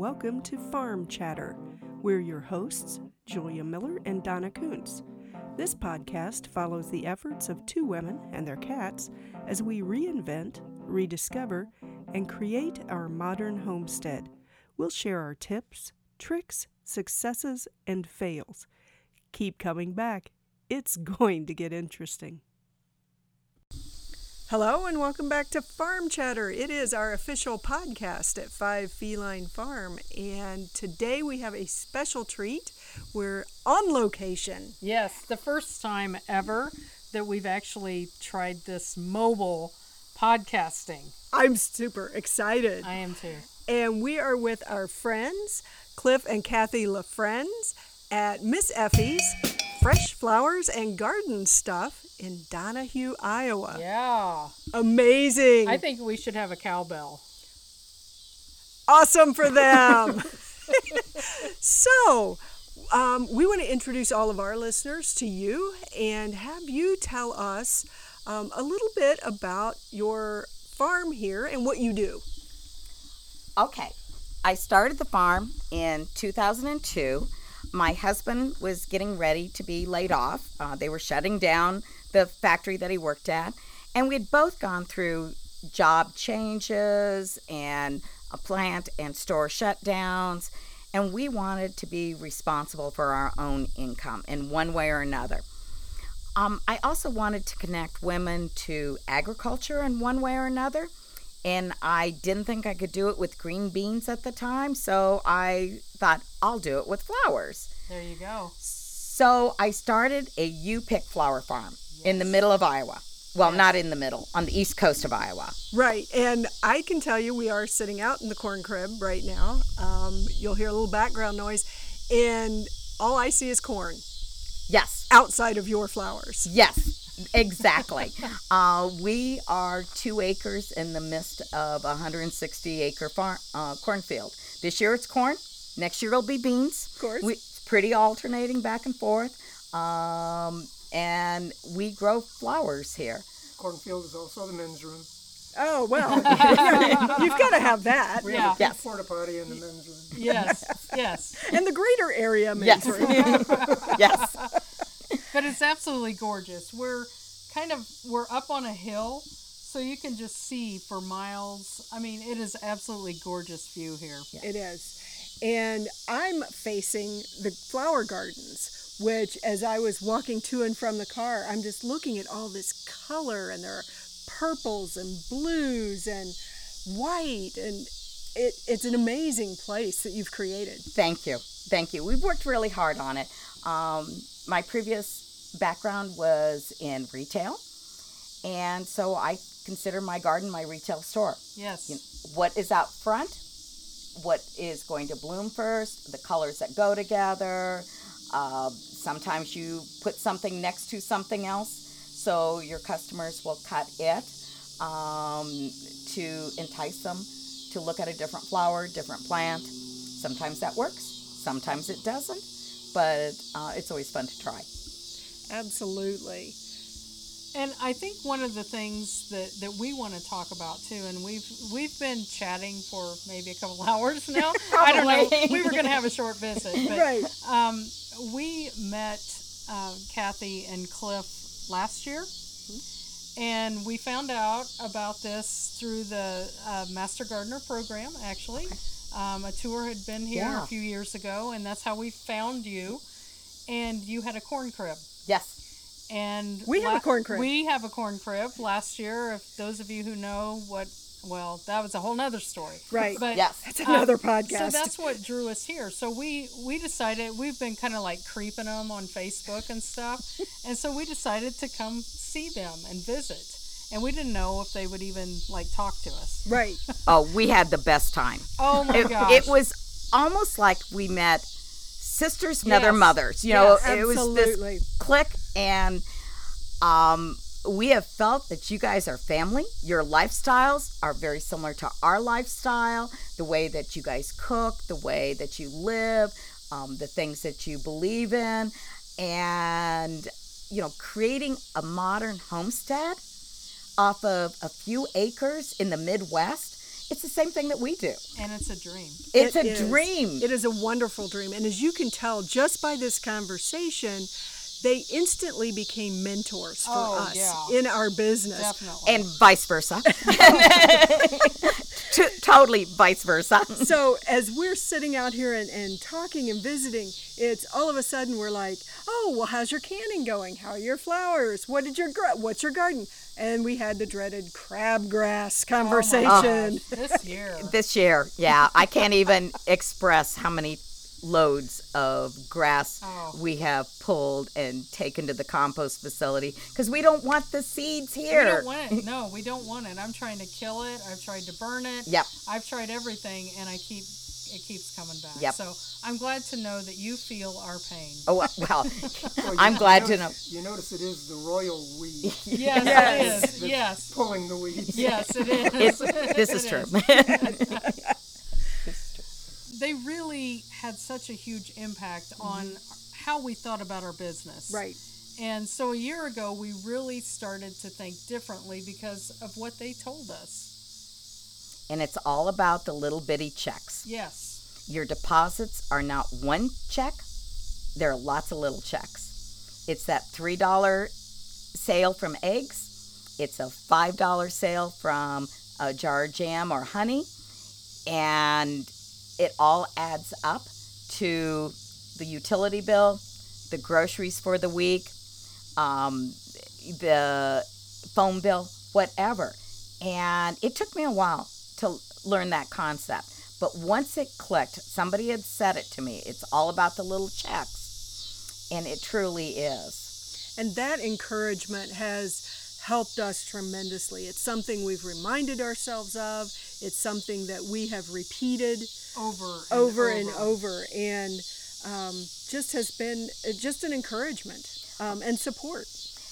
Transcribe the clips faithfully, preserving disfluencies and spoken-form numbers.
welcome to Farm Chatter. We're your hosts, Julia Miller and Donna Kuntz. This podcast follows the efforts of two women and their cats as we reinvent, rediscover, and create our modern homestead. We'll share our tips, tricks, successes, and fails. Keep coming back. It's going to get interesting. Hello and welcome back to Farm Chatter. It is our official podcast at Five Feline Farm, and today we have a special treat. We're on location. Yes, the first time ever that we've actually tried this mobile podcasting. I'm super excited. I am too. And we are with our friends, Cliff and Kathy LaFrenz at Miss Effie's Fresh Flowers and Garden Stuff in Donahue, Iowa. Yeah. Amazing. I think we should have a cowbell. Awesome for them. So, um, we want to introduce all of our listeners to you and have you tell us um, a little bit about your farm here and what you do. Okay. I started the farm in two thousand two. My husband was getting ready to be laid off. Uh, they were shutting down the factory that he worked at. And we had both gone through job changes and a plant and store shutdowns. And we wanted to be responsible for our own income in one way or another. Um, I also wanted to connect women to agriculture in one way or another. And I didn't think I could do it with green beans at the time, so I thought, I'll do it with flowers. There you go. So I started a U-Pick flower farm yes. in the middle of Iowa. Well, yes. not in the middle, on the east coast of Iowa. Right, and I can tell you we are sitting out in the corn crib right now. Um, you'll hear a little background noise, and all I see is corn. Yes. Outside of your flowers. Yes. Exactly. uh, we are two acres in the midst of a one hundred sixty acre farm, uh, cornfield. This year it's corn. Next year it'll be beans. Of course. We, it's pretty alternating back and forth. Um, and we grow flowers here. Cornfield is also the men's room. Oh, well, you've got to have that. We yeah. have a yes. porta potty in the men's room. Yes, yes. In the greater area men's yes. room. Yes. But it's absolutely gorgeous. We're kind of, we're up on a hill, so you can just see for miles. I mean, it is absolutely gorgeous view here. Yeah. It is. And I'm facing the flower gardens, which as I was walking to and from the car, I'm just looking at all this color, and there are purples and blues and white, and it, it's an amazing place that you've created. Thank you. Thank you. We've worked really hard on it. Um, my previous background was in retail, and so I consider my garden my retail store. Yes. You know, what is out front, what is going to bloom first, the colors that go together. Uh, sometimes you put something next to something else, so your customers will cut it um, to entice them to look at a different flower, different plant. Sometimes that works, sometimes it doesn't. But uh, it's always fun to try. Absolutely. And I think one of the things that, that we want to talk about too, and we've we've been chatting for maybe a couple hours now. I don't know. We were going to have a short visit, but right. um, we met uh, Kathy and Cliff last year, mm-hmm. and we found out about this through the uh, Master Gardener program, actually. Okay. Um, a tour had been here yeah. a few years ago, and that's how we found you. And you had a corn crib. Yes. And we have la- a corn crib. We have a corn crib. Last year, if those of you who know what, well, that was a whole nother story. Right. But yes. That's another um, podcast. So that's what drew us here. So we, we decided, we've been kind of like creeping them on Facebook and stuff. And so we decided to come see them and visit. And we didn't know if they would even like talk to us. Right. Oh, we had the best time. Oh my it, gosh. It was almost like we met sisters, Yes. mother, mothers. You Yes, know, it was absolutely. this click, and um, we have felt that you guys are family. Your lifestyles are very similar to our lifestyle. The way that you guys cook, the way that you live, um, the things that you believe in, and you know, creating a modern homestead off of a few acres in the Midwest it's the same thing that we do. And it's a dream. It's It a is. dream. It is a wonderful dream. And as you can tell just by this conversation, they instantly became mentors for Oh, us yeah. in our business. Definitely. And vice versa. T- totally vice versa. So as we're sitting out here and, and talking and visiting, it's all of a sudden we're like, oh, well, how's your canning going? How are your flowers? What did your gra- what's your garden? And we had the dreaded crabgrass conversation. Oh my gosh, this year. This year, yeah, I can't even express how many loads of grass Oh. we have pulled and taken to the compost facility because we don't want the seeds We here. don't want it. No, we don't want it. I'm trying to kill it. I've tried to burn it. Yep. I've tried everything, and I keep it keeps coming back. Yep. So I'm glad to know that you feel our pain. Oh, well, Well, I'm you glad to know. notice, You notice it is the royal weed Yes, Yes. it is. that's Yes. pulling the weeds. Yes, it is. It, this is It true. They really had such a huge impact on how we thought about our business. Right. And so a year ago, we really started to think differently because of what they told us. And it's all about the little bitty checks. Yes. Your deposits are not one check, there are lots of little checks. It's that three dollar sale from eggs, it's a five dollar sale from a jar of jam or honey, and it all adds up to the utility bill, the groceries for the week, um, the phone bill, whatever. And it took me a while to learn that concept. But once it clicked, somebody had said it to me. It's all about the little checks. And it truly is. And that encouragement has helped us tremendously. It's something we've reminded ourselves of. It's something that we have repeated Over and over over. and over, and um, just has been uh, just an encouragement um, and support.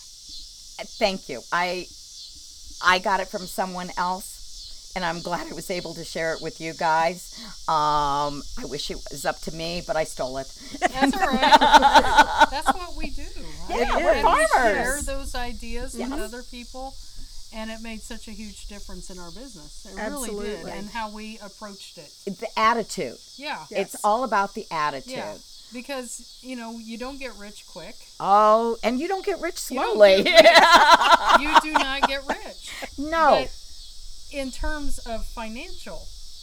Thank you. I I got it from someone else, and I'm glad I was able to share it with you guys. Um, I wish it was up to me, but I stole it. That's all right. That's what we do. Right? Yeah, we're And we farmers. share those ideas Yes. with other people, and it made such a huge difference in our business. It really did, Absolutely. and how we approached it. The attitude. Yeah. Yes. It's all about the attitude. Yeah. Because, you know, you don't get rich quick. Oh, and you don't get rich You don't slowly. get rich. You do not get rich. No. But in terms of financial,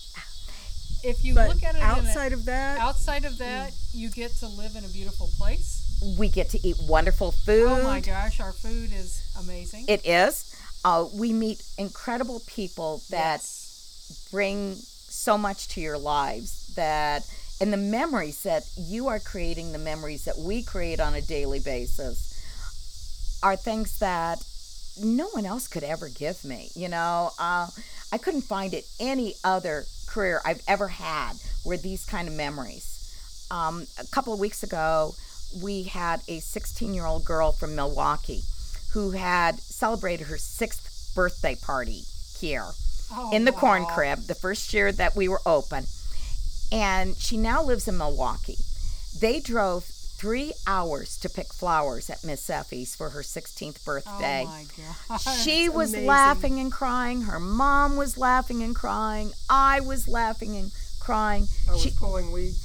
if you But look at it outside in of that, a, outside of that, you get to live in a beautiful place. We get to eat wonderful food. Oh my gosh, our food is amazing. It is. Uh, we meet incredible people that Yes. bring so much to your lives, that and the memories that you are creating, the memories that we create on a daily basis, are things that no one else could ever give me. You know, uh, I couldn't find it any other career I've ever had where these kind of memories. Um, a couple of weeks ago, we had a sixteen-year-old girl from Milwaukee who had celebrated her sixth birthday party here Oh, in the corn wow. crib, the first year that we were open. And she now lives in Milwaukee. They drove three hours to pick flowers at Miss Effie's for her sixteenth birthday. Oh my gosh. She was amazing. laughing and crying. Her mom was laughing and crying. I was laughing and crying. I was She, pulling weeds.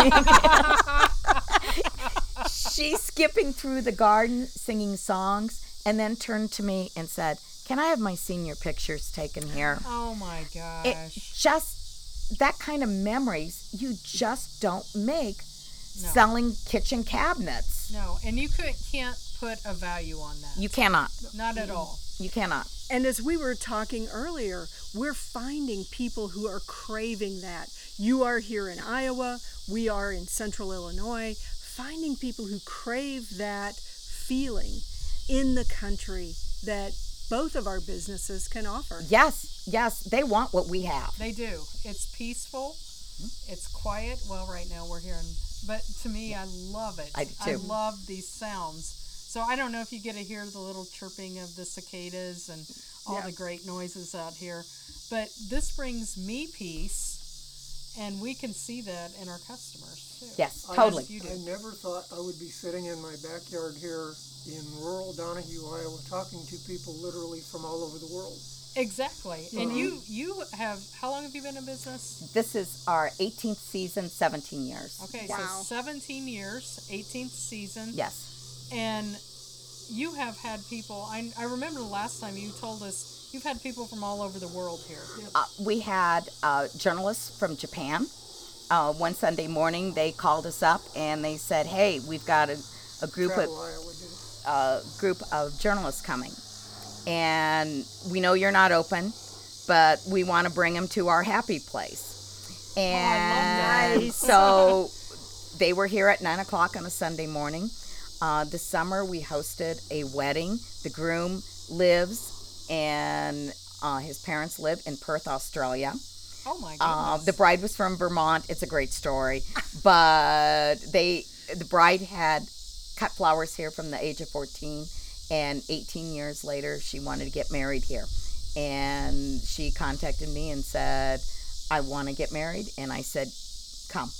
she's skipping through the garden singing songs, and then turned to me and said, "Can I have my senior pictures taken here?" Oh my gosh. It just, that kind of memories you just don't make No. selling kitchen cabinets. No, and you could, can't put a value on that. You cannot. Not at all. You cannot. and as we were talking earlier, we're finding people who are craving that. You are here in Iowa, we are in Central Illinois, finding people who crave that feeling in the country that both of our businesses can offer. Yes, yes, they want what we have. They do. It's peaceful. It's quiet. Well, right now we're here, in, but to me, I love it. I do too. love these sounds. So I don't know if you get to hear the little chirping of the cicadas and all Yeah. the great noises out here, but this brings me peace, and we can see that in our customers too. Yes, I- totally. You do. I never thought I would be sitting in my backyard here in rural Donahue, Iowa, talking to people literally from all over the world. Exactly. And you you have, how long have you been in business? This is our eighteenth season, seventeen years. Okay, Wow. so seventeen years, eighteenth season. Yes. And you have had people, I, I remember the last time you told us, you've had people from all over the world here. Uh, we had uh, journalists from Japan. Uh, one Sunday morning, they called us up and they said, "Hey, we've got a, a group Travel of Iowa did it. uh, group of journalists coming, and we know you're not open, but we want to bring them to our happy place." And Nice. so they were here at nine o'clock on a Sunday morning. Uh, this summer, we hosted a wedding. The groom lives and uh, his parents live in Perth, Australia. Oh my goodness. Uh, the bride was from Vermont. It's a great story, but they the bride had cut flowers here from the age of fourteen, and eighteen years later, she wanted to get married here, and she contacted me and said, "I want to get married," and I said, "Come."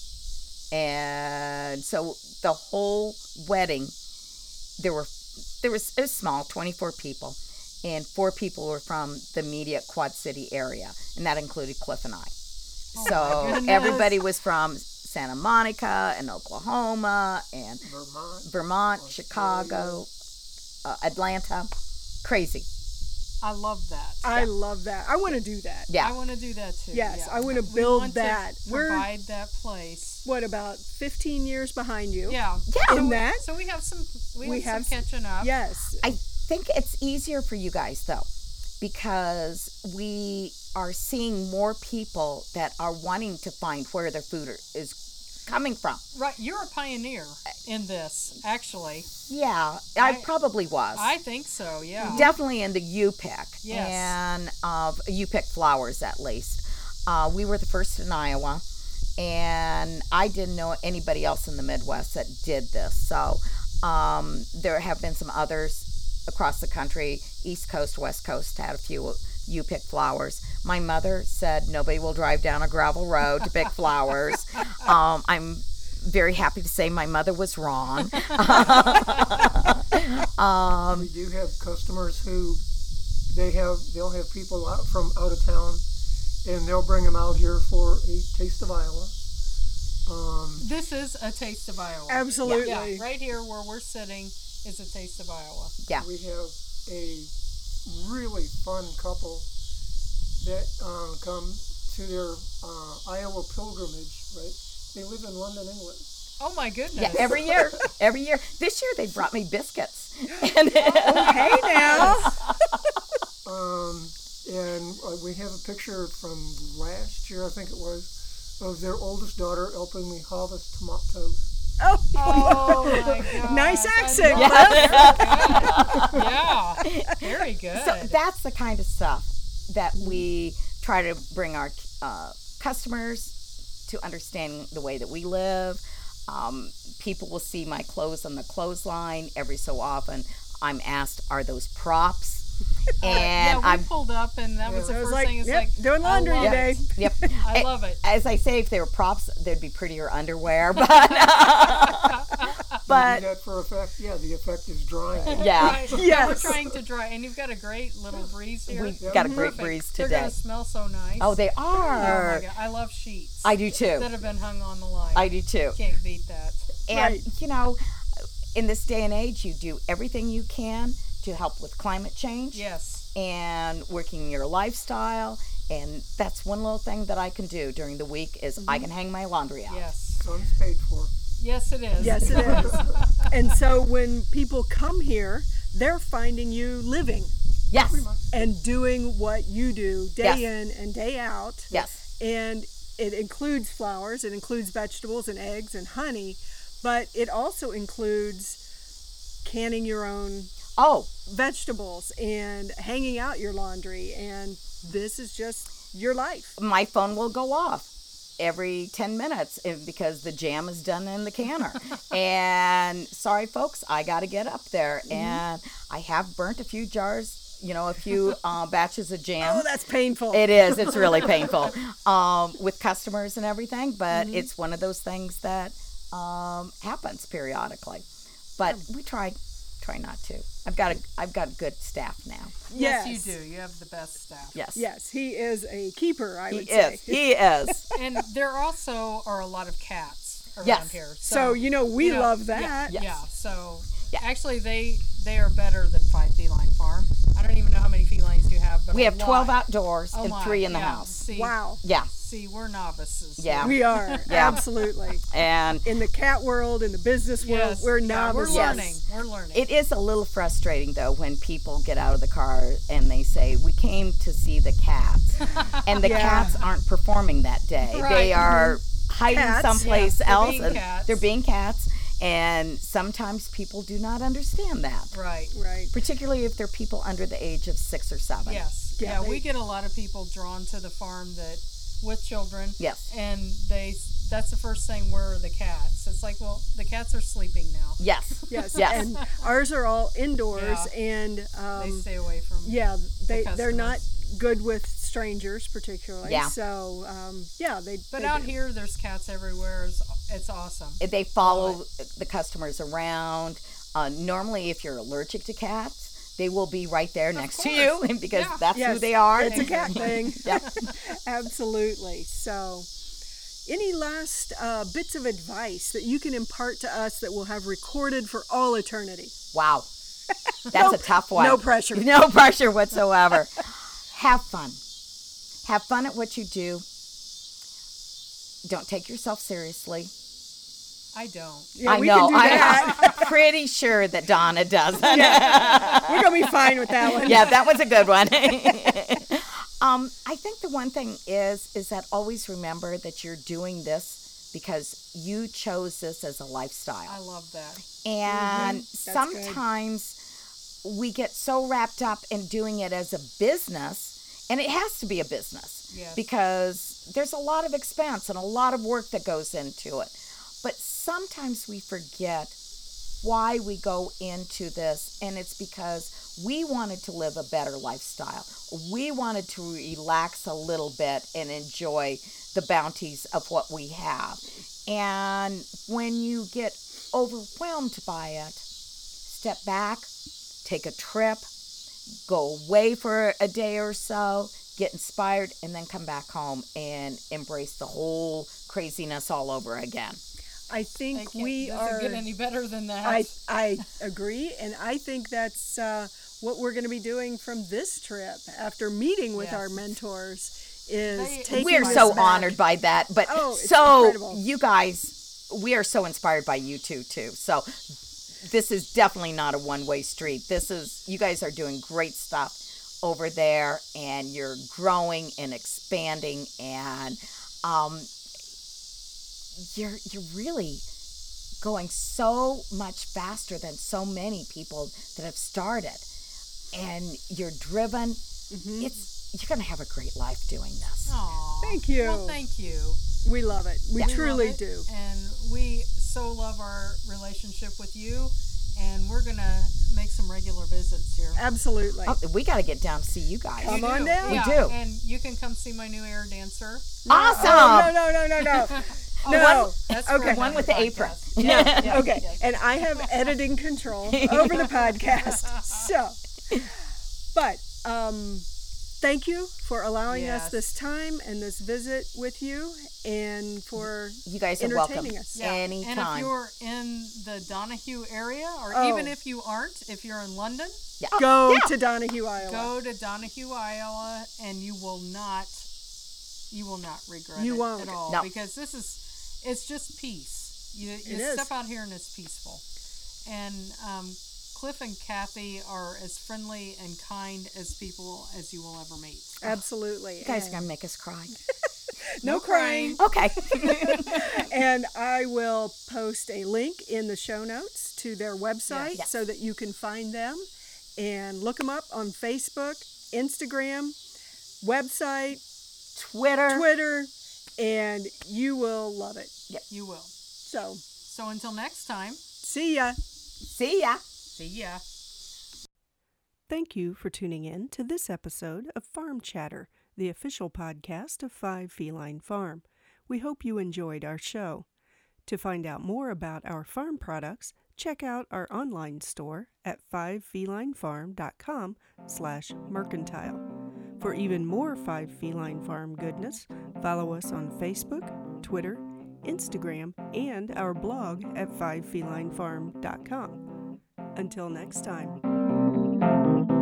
And so the whole wedding, there were there was it was small, twenty-four people. And four people were from the immediate Quad City area, and that included Cliff and I. Oh, my So goodness. everybody was from Santa Monica and Oklahoma and Vermont. Vermont, Australia. Chicago, uh, Atlanta. Crazy. I love that. I love that. I want to do that. Yeah. I want to do that too. Yes, yeah. I wanna We build want that. To We're- provide that place. What, about fifteen years behind you? Yeah. Yeah. So In we, that? So we have some. We, We have, have some catching up. Yes. I think it's easier for you guys, though, because we are seeing more people that are wanting to find where their food are, is coming from. Right. You're a pioneer in this, actually. Yeah, I, I- probably was. I think so. Yeah. Definitely in the U-Pick. Yes. And uh, U-Pick flowers, at least. Uh, we were the first in Iowa, and I didn't know anybody else in the Midwest that did this. So um, there have been some others across the country, East Coast, West Coast, had a few U-Pick flowers. My mother said nobody will drive down a gravel road to pick flowers. Um, I'm very happy to say my mother was wrong. um, We do have customers who they have they'll have people out from out of town, and they'll bring them out here for a taste of Iowa. Um, This is a taste of Iowa. Absolutely. Yeah. Right here where we're sitting is a taste of Iowa. yeah. we have a really fun couple that um, come to their uh, Iowa pilgrimage. Right, they live in London, England. Oh my goodness. Yeah, every year, every year. This year they brought me biscuits. And Hey now. Um, and uh, we have a picture from last year, I think it was, of their oldest daughter helping me harvest tomatoes. Oh, Oh my god. Nice I accent, love it. Yeah. Very good. so that's the kind of stuff that we try to bring our uh, customers to understand the way that we live. Um, people will see my clothes on the clothesline every so often. I'm asked, "Are those props?" yeah, And we I'm pulled up and that was the I was first like, thing. It's yep, like doing I laundry love today. it. yep. I love it. As I say, if they were props, there'd be prettier underwear. But We but do that for effect. Yeah, the effect is drying. yeah, Right. Yes. We're trying to dry, and you've got a great little breeze here. we got a great Perfect. breeze They're today. gonna smell so nice. Oh, they Oh are. my god, I love sheets. I do too. that have been hung on the line. I do too. Can't beat that. And, Right. you know, in this day and age, you do everything you can to help with climate change Yes. and working your lifestyle. And that's one little thing that I can do during the week is I can hang my laundry out. Yes. Sun's paid for. Yes, it is. Yes, it is. And so when people come here, they're finding you living Yes. Pretty much. and doing what you do day Yes. in and day out. Yes. And it includes flowers, it includes vegetables and eggs and honey, but it also includes canning your own Oh, vegetables and hanging out your laundry. And this is just your life. my phone will go off every ten minutes if- because the jam is done in the canner. And sorry, folks, I got to get up there. And I have burnt a few jars, you know, a few uh, batches of jam. Oh, that's painful. It is. It's really painful um, with customers and everything, but it's one of those things that um, happens periodically. But we try try not to. I've got a I've got good staff now. Yes, you do. You have the best staff. Yes. Yes, he is a keeper, I He would say. is. He is. And there also are a lot of cats around Yes. here. So, you know, we you know, love yeah, that. Yes. Yeah. So Yeah. actually, they they are better than Five Feline Farm. I don't even know how many felines you have, but We a have twelve lot. outdoors Oh and my, three in the yeah. house. See, Wow. Yeah. See, we're novices. Yeah. We are. Yeah. Absolutely. And In the cat world, in the business world, Yes. we're yeah, we're novices. learning. We're learning. it is a little frustrating though when people get out of the car and they say, "We came to see the cats," and the Yeah. cats aren't performing that day. Right. They are hiding Cats. someplace Yeah, they're else, being and cats. they're being cats. And sometimes people do not understand that, right. Right. particularly if they're people under the age of six or seven. Yes. Yeah, Yeah, they- we get a lot of people drawn to the farm that with children. Yes. And they that's the first thing, where are the cats? It's like, well, the cats are sleeping now. Yes. Yes. Yes. And ours are all indoors, Yeah. and They um, stay away from yeah, they the they're not customers. good with strangers, particularly. Yeah. So um, yeah, they. But they out do. here there's cats everywhere. It's, it's awesome. They follow the customers around. Uh, normally, if you're allergic to cats, they will be right there next to you because Yeah. that's Yes, who they are. It's a cat thing. Yep. Absolutely. So, any last uh, bits of advice that you can impart to us that we'll have recorded for all eternity? Wow. That's a tough one. no pressure. No pressure whatsoever. Have fun. Have fun at what you do. Don't take yourself seriously. I don't. Yeah, I we know. can do that. I'm pretty sure that Donna doesn't. We're gonna be fine with that one. Yeah, that was a good one. um, I think the one thing is is that always remember that you're doing this because you chose this as a lifestyle. I love that. And That's good. sometimes we get so wrapped up in doing it as a business, and it has to be a business Yes. because there's a lot of expense and a lot of work that goes into it. But sometimes we forget why we go into this, and it's because we wanted to live a better lifestyle. We wanted to relax a little bit and enjoy the bounties of what we have. And when you get overwhelmed by it, step back, take a trip, go away for a day or so, get inspired, and then come back home and embrace the whole craziness all over again. I I think can't- we does are. it get any better than that? I I agree, and I think that's uh, what we're going to be doing from this trip after meeting with Yes. our mentors. Is They- taking We're this so back. honored by that. But Oh, it's so incredible. you guys, we are so inspired by you two too. So this is definitely not a one-way street. This is, you guys are doing great stuff over there, and you're growing and expanding, and um, you're you're really going so much faster than so many people that have started, and you're driven. Mhm. It's you're gonna have a great life doing this. Aw. Thank you. Well, thank you. We love it. We Yeah. We truly love it, do. And we so love our relationship with you, and we're gonna make some regular visits here. Absolutely. Oh, we got to get down to see you guys. Come You on do. down. We Yeah, do. And you can come see my new air dancer. Awesome. Oh, no, no, no, no, no. Oh, No. one- that's Okay. for One with the another apron. podcast. Yeah, Yeah, okay. yes. And I have editing control over the podcast. So, but um, thank you for allowing us Yes. this time and this visit with you, and for You guys are welcome entertaining us. Yeah. And anytime. if you're in the Donahue area, or Oh. even if you aren't, if you're in London, yeah. go yeah. to Donahue, Iowa. go to Donahue, Iowa, and you will not, you will not regret You it won't. at all. No. Because this is, it's just peace. You, you It is. step out here and it's peaceful. And um, Cliff and Kathy are as friendly and kind as people as you will ever meet. Absolutely. You guys are And going to make us cry. no crying. Okay. And I will post a link in the show notes to their website Yes. so that you can find them and look them up on Facebook, Instagram, website, Twitter. Twitter, and you will love it. You will. So, So until next time, see ya. See ya. see ya. Thank you for tuning in to this episode of Farm Chatter, the official podcast of Five Feline Farm. We hope you enjoyed our show. To find out more about our farm products, check out our online store at five feline farm dot com slash mercantile. For even more Five Feline Farm goodness, follow us on Facebook, Twitter, Instagram, and our blog at five feline farm dot com. Until next time.